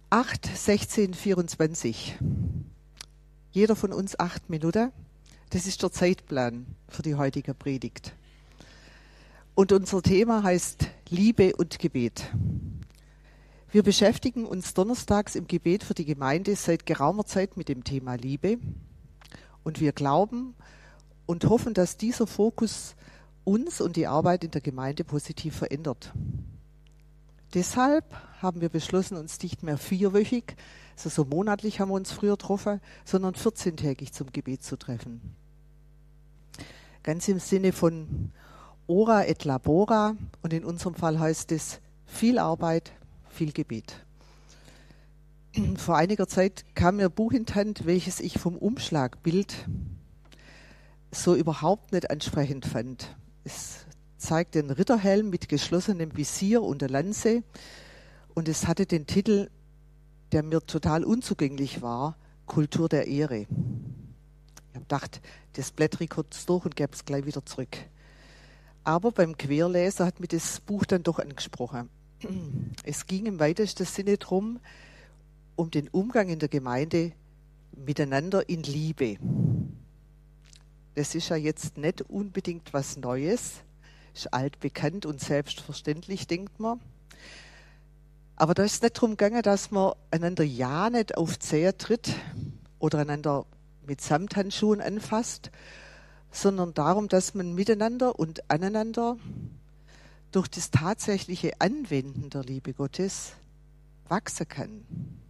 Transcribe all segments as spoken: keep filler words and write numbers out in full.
acht, sechzehn, vierundzwanzig. Jeder von uns acht Minuten. Das ist der Zeitplan für die heutige Predigt. Und unser Thema heißt Liebe und Gebet. Wir beschäftigen uns donnerstags im Gebet für die Gemeinde seit geraumer Zeit mit dem Thema Liebe. Und wir glauben und hoffen, dass dieser Fokus uns und die Arbeit in der Gemeinde positiv verändert. Deshalb haben wir beschlossen, uns nicht mehr vierwöchig, also so monatlich haben wir uns früher getroffen, sondern vierzehntägig zum Gebet zu treffen. Ganz im Sinne von Ora et Labora, und in unserem Fall heißt es viel Arbeit, viel Gebet. Vor einiger Zeit kam mir ein Buch in die Hand, welches ich vom Umschlagbild so überhaupt nicht ansprechend fand. Es zeigt den Ritterhelm mit geschlossenem Visier und der Lanze, und es hatte den Titel, der mir total unzugänglich war, Kultur der Ehre. Ich habe gedacht, das blättere ich kurz durch und gebe es gleich wieder zurück. Aber beim Querleser hat mich das Buch dann doch angesprochen. Es ging im weitesten Sinne darum, um den Umgang in der Gemeinde miteinander in Liebe. Das ist ja jetzt nicht unbedingt was Neues, ist altbekannt und selbstverständlich, denkt man. Aber da ist es nicht darum gegangen, dass man einander ja nicht auf die Zehe tritt oder einander mit Samthandschuhen anfasst, sondern darum, dass man miteinander und aneinander durch das tatsächliche Anwenden der Liebe Gottes wachsen kann.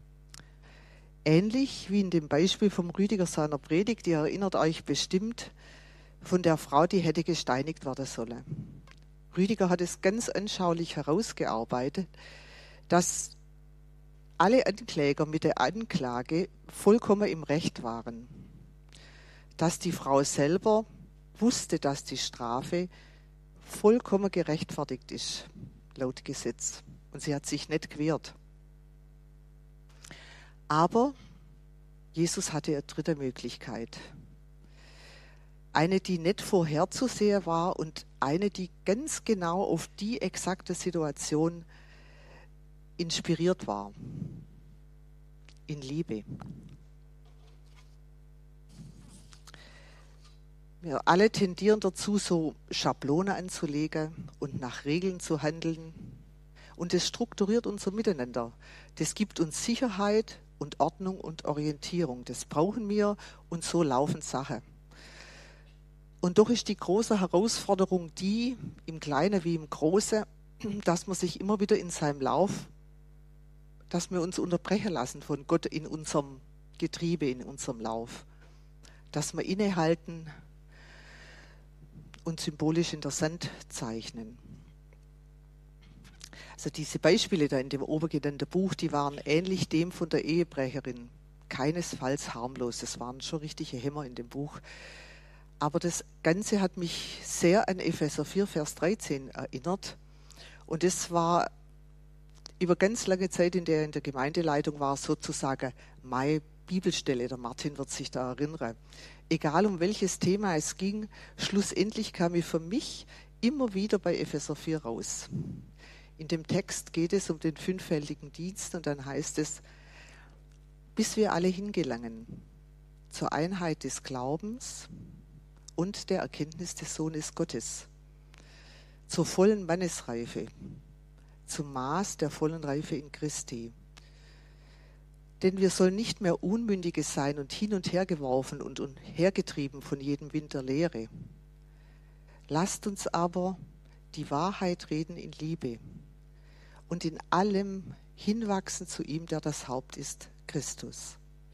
Ähnlich wie in dem Beispiel vom Rüdiger seiner Predigt, ihr erinnert euch bestimmt von der Frau, die hätte gesteinigt werden sollen. Rüdiger hat es ganz anschaulich herausgearbeitet, dass alle Ankläger mit der Anklage vollkommen im Recht waren. Dass die Frau selber wusste, dass die Strafe vollkommen gerechtfertigt ist, laut Gesetz. Und sie hat sich nicht gewehrt. Aber Jesus hatte eine dritte Möglichkeit. Eine, die nicht vorherzusehen war und eine, die ganz genau auf die exakte Situation inspiriert war. In Liebe. Wir alle tendieren dazu, so Schablonen anzulegen und nach Regeln zu handeln. Und das strukturiert unser Miteinander. Das gibt uns Sicherheit und Ordnung und Orientierung. Das brauchen wir, und so laufen Sachen. Und doch ist die große Herausforderung die, im Kleinen wie im Großen, dass man sich immer wieder in seinem Lauf, dass wir uns unterbrechen lassen von Gott in unserem Getriebe, in unserem Lauf. Dass wir innehalten und symbolisch in der Sand zeichnen. Also diese Beispiele da in dem obergenannten Buch, die waren ähnlich dem von der Ehebrecherin. Keinesfalls harmlos, das waren schon richtige Hämmer in dem Buch. Aber das Ganze hat mich sehr an Epheser vier, Vers dreizehn erinnert. Und das war über ganz lange Zeit, in der in der Gemeindeleitung war, sozusagen meine Bibelstelle. Der Martin wird sich da erinnern. Egal um welches Thema es ging, schlussendlich kam ich für mich immer wieder bei Epheser vier raus. In dem Text geht es um den fünffältigen Dienst, und dann heißt es, bis wir alle hingelangen zur Einheit des Glaubens und der Erkenntnis des Sohnes Gottes, zur vollen Mannesreife, zum Maß der vollen Reife in Christi. Denn wir sollen nicht mehr Unmündige sein und hin und her geworfen und hergetrieben von jedem Wind der Lehre. Lasst uns aber die Wahrheit reden in Liebe und in allem hinwachsen zu ihm, der das Haupt ist, Christus.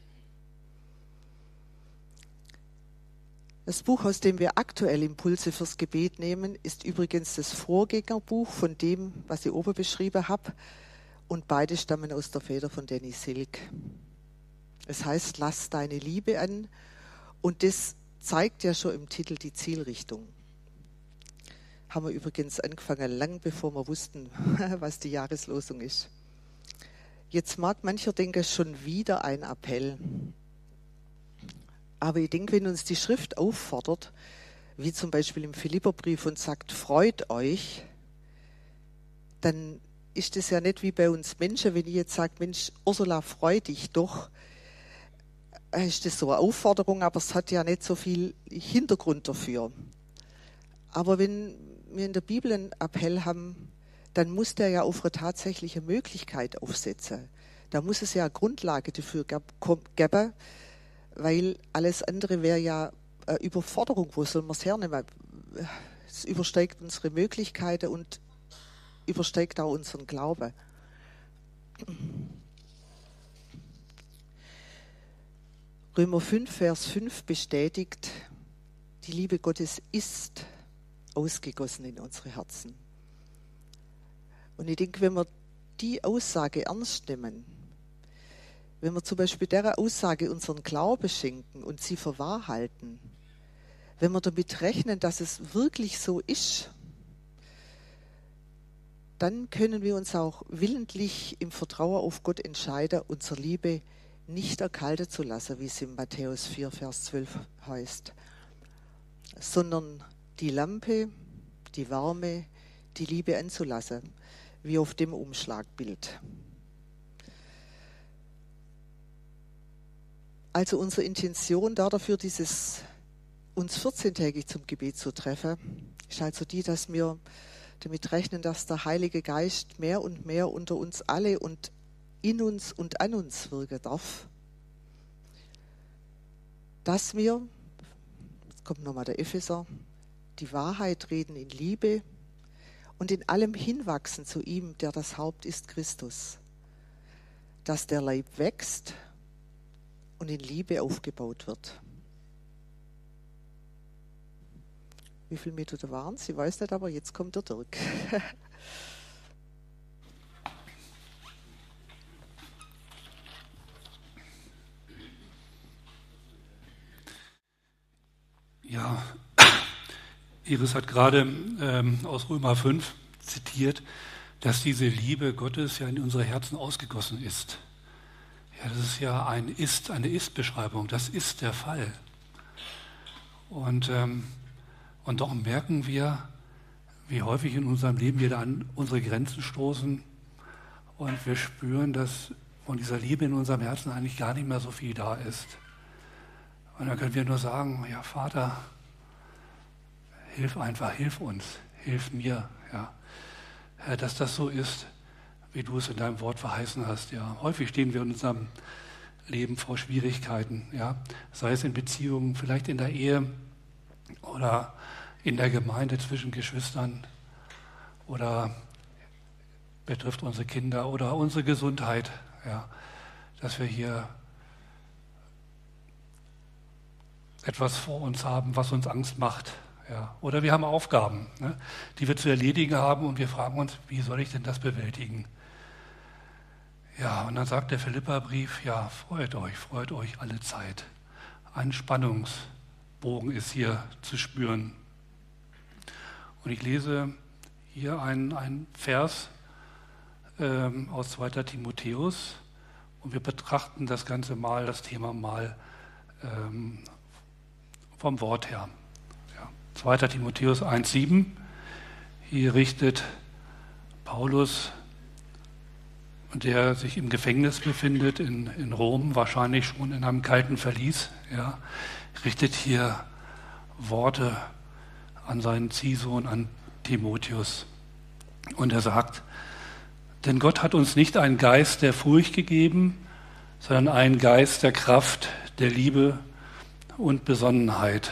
Das Buch, aus dem wir aktuell Impulse fürs Gebet nehmen, ist übrigens das Vorgängerbuch von dem, was ich oben beschrieben habe. Und beide stammen aus der Feder von Danny Silk. Es heißt, lass deine Liebe an. Und das zeigt ja schon im Titel die Zielrichtung. Haben wir übrigens angefangen, lang bevor wir wussten, was die Jahreslosung ist. Jetzt mag mancher denken, schon wieder ein Appell. Aber ich denke, wenn uns die Schrift auffordert, wie zum Beispiel im Philipperbrief und sagt, freut euch, dann ist es ja nicht wie bei uns Menschen, wenn ich jetzt sage, Mensch, Ursula, freu dich doch, ist das so eine Aufforderung, aber es hat ja nicht so viel Hintergrund dafür. Aber wenn wir in der Bibel einen Appell haben, dann muss der ja auf eine tatsächliche Möglichkeit aufsetzen. Da muss es ja eine Grundlage dafür geben, weil alles andere wäre ja eine Überforderung. Wo soll man es hernehmen? Es übersteigt unsere Möglichkeiten und übersteigt auch unseren Glauben. Römer fünf, Vers fünf bestätigt, die Liebe Gottes ist ausgegossen in unsere Herzen. Und ich denke, wenn wir die Aussage ernst nehmen, wenn wir zum Beispiel der Aussage unseren Glauben schenken und sie für wahr halten, wenn wir damit rechnen, dass es wirklich so ist, dann können wir uns auch willentlich im Vertrauen auf Gott entscheiden, unsere Liebe nicht erkalten zu lassen, wie es in Matthäus vier, Vers zwölf heißt, sondern die Lampe, die Wärme, die Liebe anzulassen, wie auf dem Umschlagbild. Also unsere Intention dafür, dieses uns vierzehntägig zum Gebet zu treffen, ist also die, dass wir damit rechnen, dass der Heilige Geist mehr und mehr unter uns alle und in uns und an uns wirken darf. Dass wir, jetzt kommt nochmal der Epheser, die Wahrheit reden in Liebe und in allem hinwachsen zu ihm, der das Haupt ist, Christus. Dass der Leib wächst und in Liebe aufgebaut wird. Wie viele Meter da waren es? Ich weiß nicht, aber jetzt kommt der Dirk. Ja, Iris hat gerade ähm, aus Römer fünf zitiert, dass diese Liebe Gottes ja in unsere Herzen ausgegossen ist. Ja, das ist ja ein Ist, eine Ist-Beschreibung. Das ist der Fall. Und, ähm, und doch merken wir, wie häufig in unserem Leben wir da an unsere Grenzen stoßen und wir spüren, dass von dieser Liebe in unserem Herzen eigentlich gar nicht mehr so viel da ist. Und dann können wir nur sagen, ja Vater, hilf einfach, hilf uns, hilf mir, ja, Herr, dass das so ist, wie du es in deinem Wort verheißen hast. Ja, häufig stehen wir in unserem Leben vor Schwierigkeiten, ja, sei es in Beziehungen, vielleicht in der Ehe oder in der Gemeinde zwischen Geschwistern oder betrifft unsere Kinder oder unsere Gesundheit, ja, dass wir hier etwas vor uns haben, was uns Angst macht. Ja. Oder wir haben Aufgaben, ne, die wir zu erledigen haben und wir fragen uns, wie soll ich denn das bewältigen? Ja, und dann sagt der Philipperbrief, ja, freut euch, freut euch alle Zeit. Ein Spannungsbogen ist hier zu spüren. Und ich lese hier einen, einen Vers ähm, aus zweiter Timotheus und wir betrachten das Ganze mal, das Thema mal ähm, vom Wort her. Ja. zweiter Timotheus eins sieben, hier richtet Paulus, der sich im Gefängnis befindet in, in Rom, wahrscheinlich schon in einem kalten Verlies, ja, richtet hier Worte an seinen Ziehsohn, an Timotheus. Und er sagt, denn Gott hat uns nicht einen Geist der Furcht gegeben, sondern einen Geist der Kraft, der Liebe und Besonnenheit.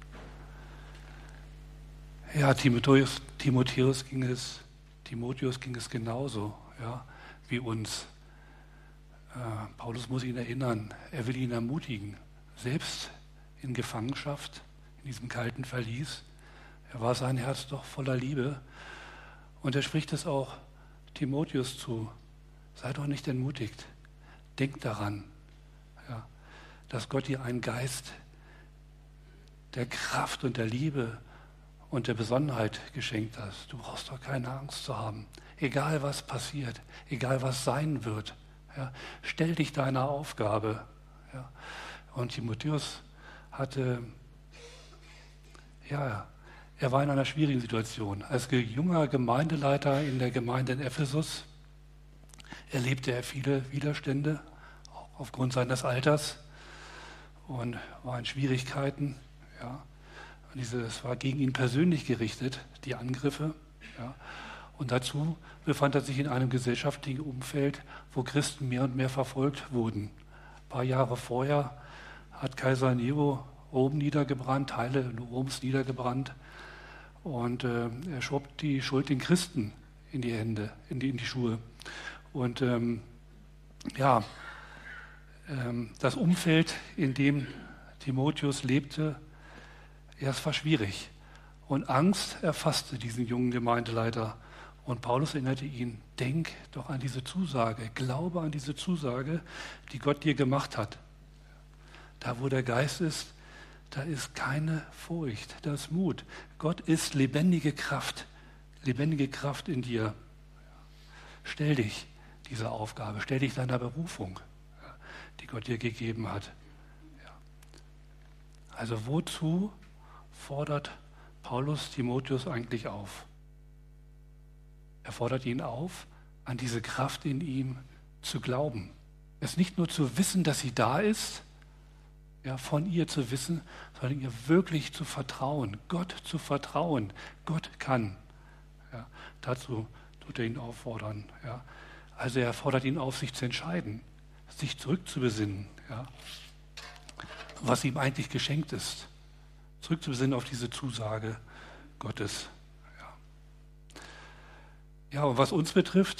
Ja, Timotheus, Timotheus ging es, Timotheus ging es genauso, ja, wie uns. Äh, Paulus muss ihn erinnern, er will ihn ermutigen, selbst in Gefangenschaft, in diesem kalten Verlies. Er war sein Herz doch voller Liebe. Und er spricht es auch Timotheus zu. Sei doch nicht entmutigt. Denk daran, ja, dass Gott dir einen Geist der Kraft und der Liebe und der Besonnenheit geschenkt hat. Du brauchst doch keine Angst zu haben. Egal was passiert, egal was sein wird. Ja, stell dich deiner Aufgabe. Ja. Und Timotheus hatte, ja, er war in einer schwierigen Situation. Als junger Gemeindeleiter in der Gemeinde in Ephesus erlebte er viele Widerstände, auch aufgrund seines Alters, und war in Schwierigkeiten. Ja. Und diese, es war gegen ihn persönlich gerichtet, die Angriffe. Ja. Und dazu befand er sich in einem gesellschaftlichen Umfeld, wo Christen mehr und mehr verfolgt wurden. Ein paar Jahre vorher hat Kaiser Nero Rom niedergebrannt, Teile Roms niedergebrannt. Und äh, er schob die Schuld den Christen in die Hände, in die, in die Schuhe. Und ähm, ja, ähm, das Umfeld, in dem Timotheus lebte, ja, es war schwierig. Und Angst erfasste diesen jungen Gemeindeleiter. Und Paulus erinnerte ihn, denk doch an diese Zusage, glaube an diese Zusage, die Gott dir gemacht hat. Da, wo der Geist ist, da ist keine Furcht, da ist Mut. Gott ist lebendige Kraft, lebendige Kraft in dir. Stell dich dieser Aufgabe, stell dich deiner Berufung, die Gott dir gegeben hat. Also wozu fordert Paulus Timotheus eigentlich auf? Er fordert ihn auf, an diese Kraft in ihm zu glauben. Es nicht nur zu wissen, dass sie da ist, ja, von ihr zu wissen, sondern ihr wirklich zu vertrauen, Gott zu vertrauen. Gott kann. Ja, dazu tut er ihn auffordern. Ja. Also er fordert ihn auf, sich zu entscheiden, sich zurückzubesinnen, ja, was ihm eigentlich geschenkt ist. Zurückzubesinnen auf diese Zusage Gottes. Ja, ja, und was uns betrifft,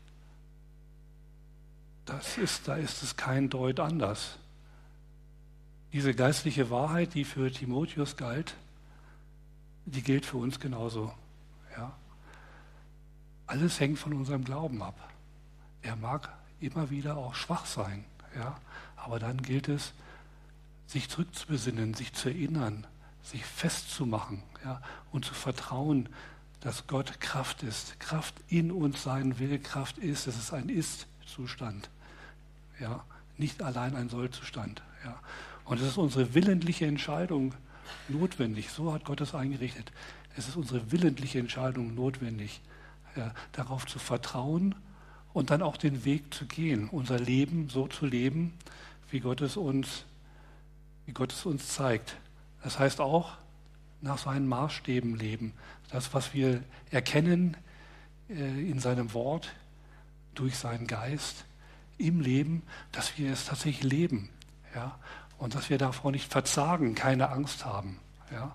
das ist, da ist es kein Deut anders. Diese geistliche Wahrheit, die für Timotheus galt, die gilt für uns genauso. Ja. Alles hängt von unserem Glauben ab. Er mag immer wieder auch schwach sein, ja, aber dann gilt es, sich zurückzubesinnen, sich zu erinnern, sich festzumachen, ja, und zu vertrauen, dass Gott Kraft ist. Kraft in uns sein will, Kraft ist, es ist ein Ist-Zustand, ja, nicht allein ein Soll-Zustand. Ja. Und es ist unsere willentliche Entscheidung notwendig, so hat Gott es eingerichtet. Es ist unsere willentliche Entscheidung notwendig, ja, darauf zu vertrauen und dann auch den Weg zu gehen, unser Leben so zu leben, wie Gott es uns, wie Gott es uns zeigt. Das heißt auch, nach seinen Maßstäben leben. Das, was wir erkennen äh, in seinem Wort, durch seinen Geist, im Leben, dass wir es tatsächlich leben. Ja? Und dass wir davor nicht verzagen, keine Angst haben. Ja?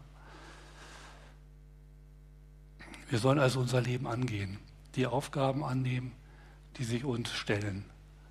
Wir sollen also unser Leben angehen, die Aufgaben annehmen, die sich uns stellen.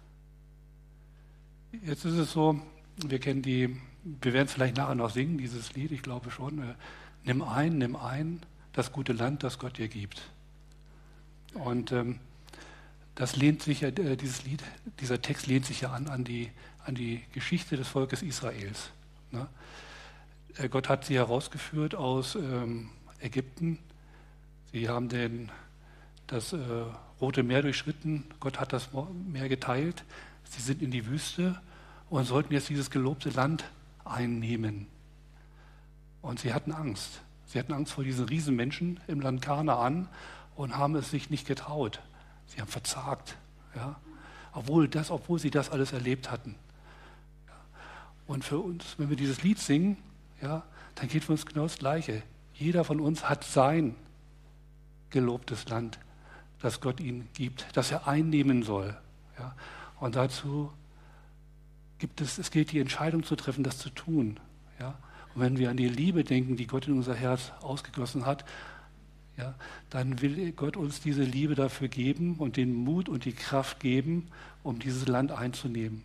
Jetzt ist es so, wir kennen die, wir werden es vielleicht nachher noch singen, dieses Lied, ich glaube schon. Äh, nimm ein, nimm ein, das gute Land, das Gott dir gibt. Und ähm, das lehnt sich ja, äh, dieses Lied, dieser Text lehnt sich ja an, an die, an die Geschichte des Volkes Israels. Ne? Äh, Gott hat sie herausgeführt aus ähm, Ägypten. Sie haben den, das äh, Rote Meer durchschritten. Gott hat das Meer geteilt. Sie sind in die Wüste und sollten jetzt dieses gelobte Land einnehmen. Und sie hatten Angst. Sie hatten Angst vor diesen Riesenmenschen im Land Kanaan und haben es sich nicht getraut. Sie haben verzagt, ja? obwohl, das, obwohl sie das alles erlebt hatten. Und für uns, wenn wir dieses Lied singen, ja, dann geht für uns genau das Gleiche. Jeder von uns hat sein gelobtes Land, das Gott ihm gibt, das er einnehmen soll. Ja? Und dazu gibt es, es gilt die Entscheidung zu treffen, das zu tun. Ja? Und wenn wir an die Liebe denken, die Gott in unser Herz ausgegossen hat, ja, dann will Gott uns diese Liebe dafür geben und den Mut und die Kraft geben, um dieses Land einzunehmen.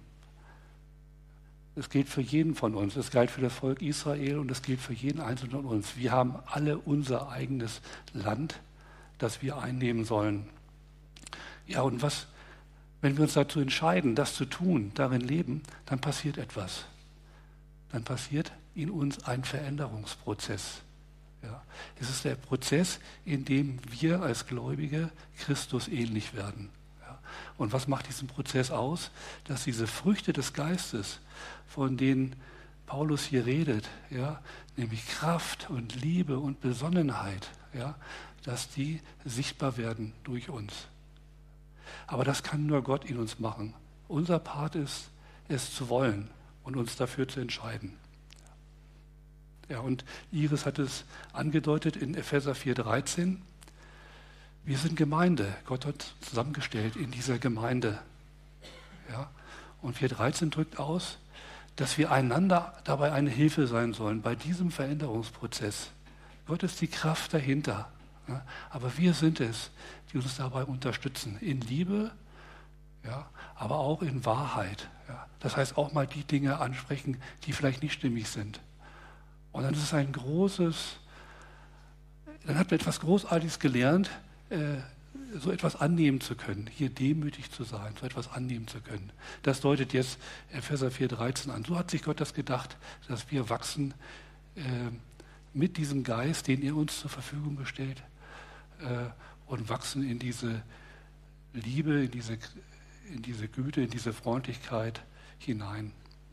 Es gilt für jeden von uns, es gilt für das Volk Israel und es gilt für jeden Einzelnen von uns. Wir haben alle unser eigenes Land, das wir einnehmen sollen. Ja, und was, wenn wir uns dazu entscheiden, das zu tun, darin leben, dann passiert etwas. Dann passiert in uns ein Veränderungsprozess. Ja, es ist der Prozess, in dem wir als Gläubige Christus ähnlich werden. Ja, und was macht diesen Prozess aus? Dass diese Früchte des Geistes, von denen Paulus hier redet, ja, nämlich Kraft und Liebe und Besonnenheit, ja, dass die sichtbar werden durch uns. Aber das kann nur Gott in uns machen. Unser Part ist, es zu wollen und uns dafür zu entscheiden. Ja, und Iris hat es angedeutet in Epheser vier dreizehn. Wir sind Gemeinde. Gott hat zusammengestellt in dieser Gemeinde. Ja, und vier dreizehn drückt aus, dass wir einander dabei eine Hilfe sein sollen, bei diesem Veränderungsprozess. Gott ist die Kraft dahinter. Ja, aber wir sind es, die uns dabei unterstützen. In Liebe, ja, aber auch in Wahrheit. Ja. Das heißt, auch mal die Dinge ansprechen, die vielleicht nicht stimmig sind. Und dann ist es ein großes, dann hat man etwas Großartiges gelernt, äh, so etwas annehmen zu können, hier demütig zu sein, so etwas annehmen zu können. Das deutet jetzt Epheser vier dreizehn an. So hat sich Gott das gedacht, dass wir wachsen äh, mit diesem Geist, den er uns zur Verfügung gestellt, äh, und wachsen in diese Liebe, in diese, in diese Güte, in diese Freundlichkeit hinein.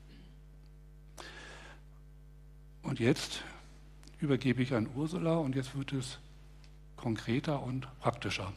Und jetzt übergebe ich an Ursula und jetzt wird es konkreter und praktischer.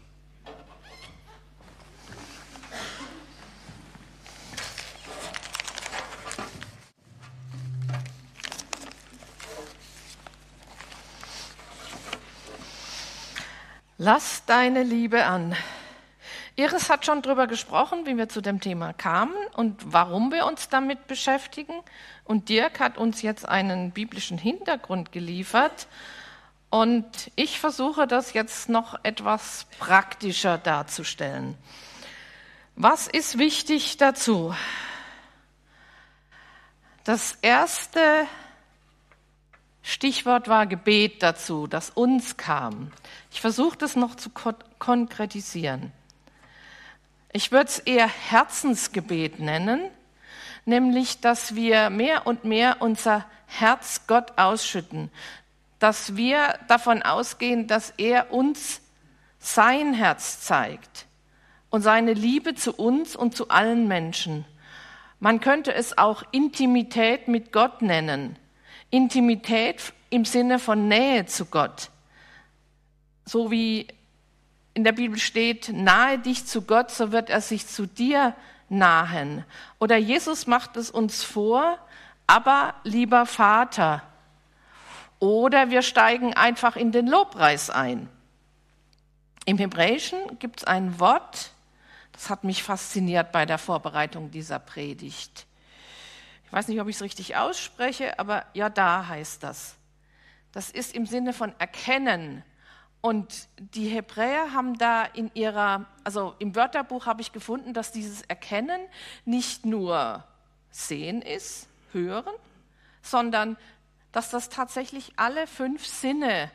Lass deine Liebe an. Iris hat schon darüber gesprochen, wie wir zu dem Thema kamen und warum wir uns damit beschäftigen. Und Dirk hat uns jetzt einen biblischen Hintergrund geliefert. Und ich versuche das jetzt noch etwas praktischer darzustellen. Was ist wichtig dazu? Das erste Stichwort war Gebet dazu, das uns kam. Ich versuche das noch zu konkretisieren. Ich würde es eher Herzensgebet nennen, nämlich, dass wir mehr und mehr unser Herz Gott ausschütten, dass wir davon ausgehen, dass er uns sein Herz zeigt und seine Liebe zu uns und zu allen Menschen. Man könnte es auch Intimität mit Gott nennen. Intimität im Sinne von Nähe zu Gott. So wie in der Bibel steht, nahe dich zu Gott, so wird er sich zu dir nahen. Oder Jesus macht es uns vor, aber lieber Vater. Oder wir steigen einfach in den Lobpreis ein. Im Hebräischen gibt es ein Wort, das hat mich fasziniert bei der Vorbereitung dieser Predigt. Ich weiß nicht, ob ich es richtig ausspreche, aber ja, da heißt das. Das ist im Sinne von erkennen. Und die Hebräer haben da in ihrer, also im Wörterbuch habe ich gefunden, dass dieses Erkennen nicht nur sehen ist, hören, sondern dass das tatsächlich alle fünf Sinne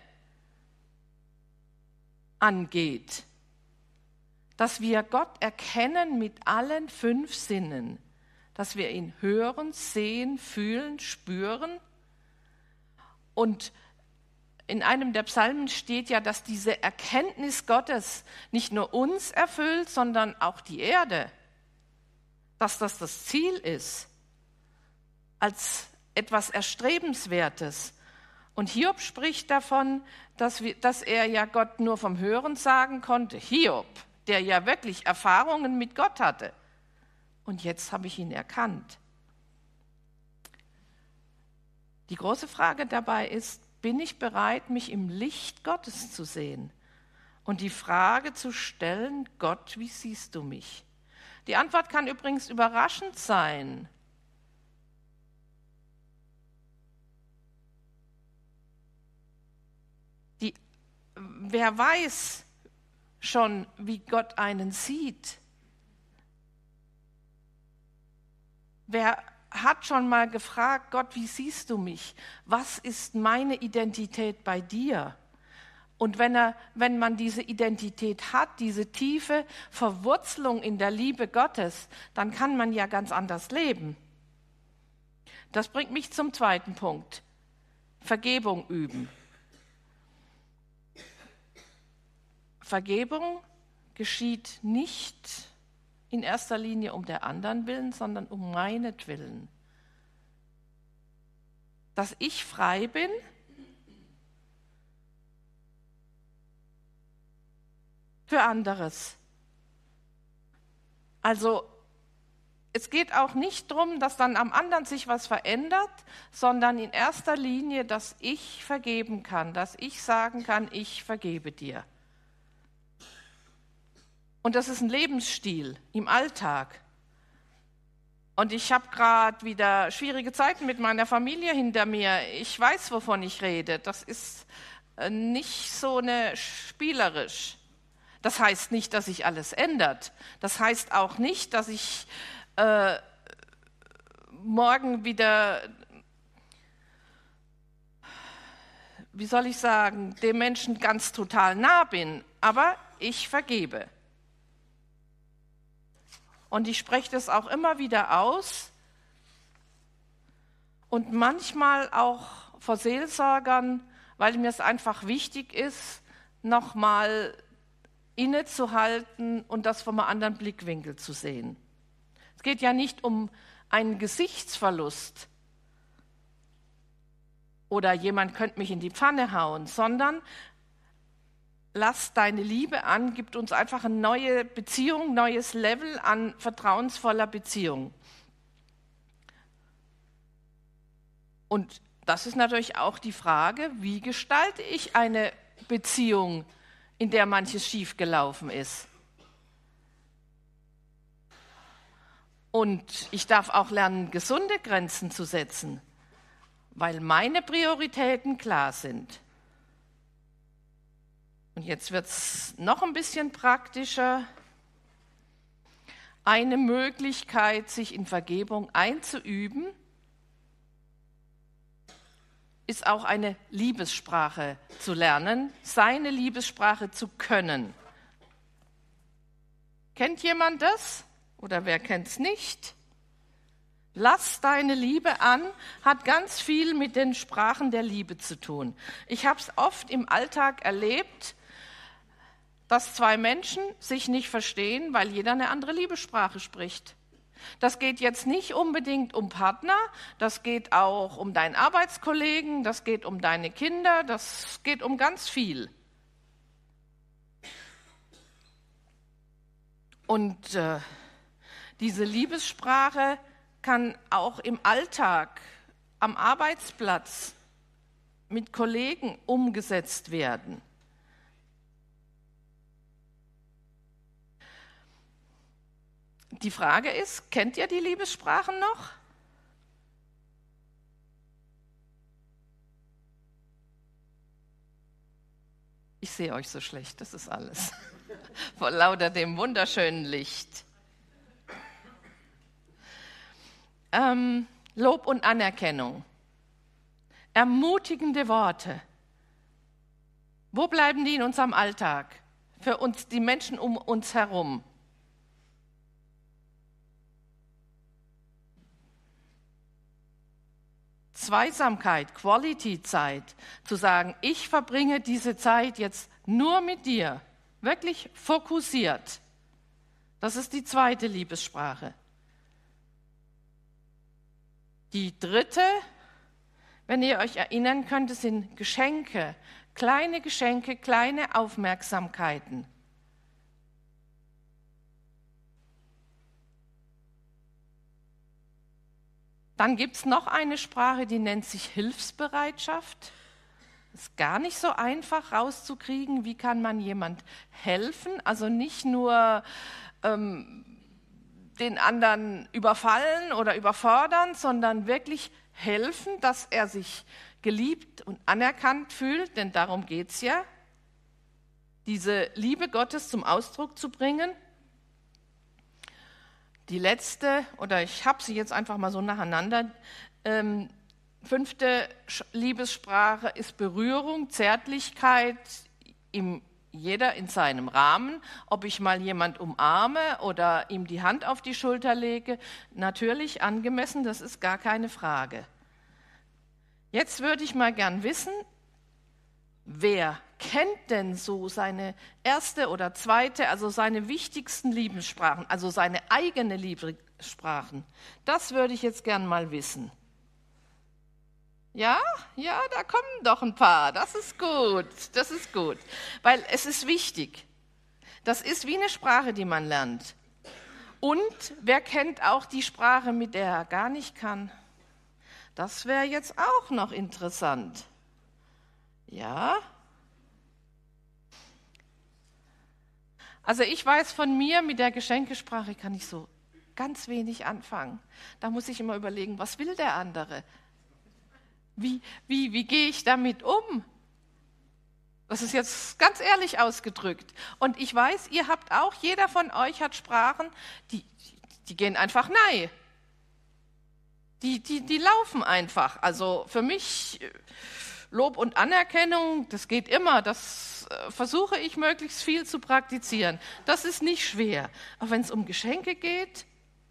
angeht. Dass wir Gott erkennen mit allen fünf Sinnen. Dass wir ihn hören, sehen, fühlen, spüren. Und in einem der Psalmen steht ja, dass diese Erkenntnis Gottes nicht nur uns erfüllt, sondern auch die Erde. Dass das das Ziel ist, als etwas Erstrebenswertes. Und Hiob spricht davon, dass, wir, dass er ja Gott nur vom Hören sagen konnte. Hiob, der ja wirklich Erfahrungen mit Gott hatte. Und jetzt habe ich ihn erkannt. Die große Frage dabei ist, bin ich bereit, mich im Licht Gottes zu sehen? Und die Frage zu stellen, Gott, wie siehst du mich? Die Antwort kann übrigens überraschend sein. Die, wer weiß schon, wie Gott einen sieht? Wer hat schon mal gefragt, Gott, wie siehst du mich? Was ist meine Identität bei dir? Und wenn, er, wenn man diese Identität hat, diese tiefe Verwurzelung in der Liebe Gottes, dann kann man ja ganz anders leben. Das bringt mich zum zweiten Punkt. Vergebung üben. Vergebung geschieht nicht in erster Linie um der anderen willen, sondern um meinetwillen. Dass ich frei bin, für anderes. Also es geht auch nicht darum, dass dann am anderen sich was verändert, sondern in erster Linie, dass ich vergeben kann, dass ich sagen kann, ich vergebe dir. Und das ist ein Lebensstil im Alltag. Und ich habe gerade wieder schwierige Zeiten mit meiner Familie hinter mir. Ich weiß, wovon ich rede. Das ist nicht so eine spielerisch. Das heißt nicht, dass sich alles ändert. Das heißt auch nicht, dass ich äh, morgen wieder, wie soll ich sagen, dem Menschen ganz total nah bin. Aber ich vergebe. Und ich spreche das auch immer wieder aus und manchmal auch vor Seelsorgern, weil mir es einfach wichtig ist, nochmal innezuhalten und das vom anderen Blickwinkel zu sehen. Es geht ja nicht um einen Gesichtsverlust oder jemand könnte mich in die Pfanne hauen, sondern lass deine Liebe an, gibt uns einfach eine neue Beziehung, neues Level an vertrauensvoller Beziehung. Und das ist natürlich auch die Frage, wie gestalte ich eine Beziehung, in der manches schiefgelaufen ist. Und ich darf auch lernen, gesunde Grenzen zu setzen, weil meine Prioritäten klar sind. Und jetzt wird es noch ein bisschen praktischer. Eine Möglichkeit, sich in Vergebung einzuüben, ist auch eine Liebessprache zu lernen, seine Liebessprache zu können. Kennt jemand das? Oder wer kennt es nicht? Lass deine Liebe an, hat ganz viel mit den Sprachen der Liebe zu tun. Ich habe es oft im Alltag erlebt, dass zwei Menschen sich nicht verstehen, weil jeder eine andere Liebessprache spricht. Das geht jetzt nicht unbedingt um Partner, das geht auch um deinen Arbeitskollegen, das geht um deine Kinder, das geht um ganz viel. Und äh, diese Liebessprache kann auch im Alltag, am Arbeitsplatz mit Kollegen umgesetzt werden. Die Frage ist, kennt ihr die Liebessprachen noch? Ich sehe euch so schlecht, das ist alles. Vor lauter dem wunderschönen Licht. Ähm, Lob und Anerkennung. Ermutigende Worte. Wo bleiben die in unserem Alltag? Für uns, die Menschen um uns herum. Zweisamkeit, Quality-Zeit, zu sagen, ich verbringe diese Zeit jetzt nur mit dir, wirklich fokussiert. Das ist die zweite Liebessprache. Die dritte, wenn ihr euch erinnern könnt, sind Geschenke, kleine Geschenke, kleine Aufmerksamkeiten. Dann gibt es noch eine Sprache, die nennt sich Hilfsbereitschaft. Ist gar nicht so einfach rauszukriegen, wie kann man jemand helfen. Also nicht nur ähm, den anderen überfallen oder überfordern, sondern wirklich helfen, dass er sich geliebt und anerkannt fühlt, denn darum geht es ja, diese Liebe Gottes zum Ausdruck zu bringen. Die letzte, oder ich habe sie jetzt einfach mal so nacheinander, ähm, fünfte Liebessprache ist Berührung, Zärtlichkeit, im, jeder in seinem Rahmen. Ob ich mal jemand umarme oder ihm die Hand auf die Schulter lege, natürlich angemessen, das ist gar keine Frage. Jetzt würde ich mal gern wissen, wer kennt denn so seine erste oder zweite, also seine wichtigsten Liebessprachen, also seine eigene Liebessprachen? Das würde ich jetzt gern mal wissen. Ja, ja, da kommen doch ein paar. Das ist gut, das ist gut. Weil es ist wichtig. Das ist wie eine Sprache, die man lernt. Und wer kennt auch die Sprache, mit der er gar nicht kann? Das wäre jetzt auch noch interessant. Ja? Also ich weiß von mir, mit der Geschenkesprache kann ich so ganz wenig anfangen. Da muss ich immer überlegen, was will der andere? Wie, wie, wie gehe ich damit um? Das ist jetzt ganz ehrlich ausgedrückt. Und ich weiß, ihr habt auch, jeder von euch hat Sprachen, die, die gehen einfach nein. Die, die, die laufen einfach. Also für mich Lob und Anerkennung, das geht immer. Das äh, versuche ich möglichst viel zu praktizieren. Das ist nicht schwer. Aber wenn es um Geschenke geht,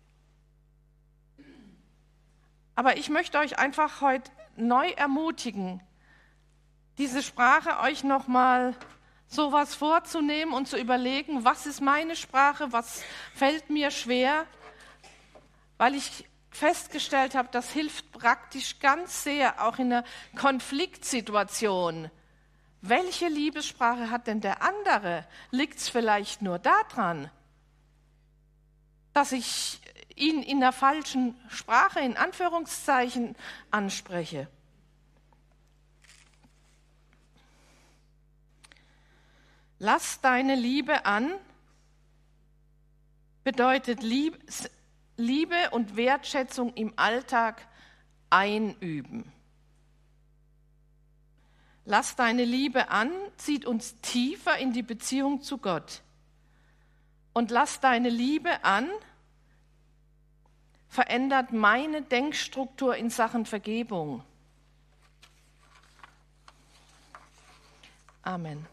aber ich möchte euch einfach heute neu ermutigen, diese Sprache euch nochmal sowas vorzunehmen und zu überlegen, was ist meine Sprache, was fällt mir schwer, weil ich festgestellt habe, das hilft praktisch ganz sehr, auch in einer Konfliktsituation. Welche Liebessprache hat denn der andere? Liegt es vielleicht nur daran, dass ich ihn in der falschen Sprache, in Anführungszeichen, anspreche? Lass deine Liebe an, bedeutet Liebe, Liebe und Wertschätzung im Alltag einüben. Lass deine Liebe an, zieht uns tiefer in die Beziehung zu Gott. Und lass deine Liebe an, verändert meine Denkstruktur in Sachen Vergebung. Amen.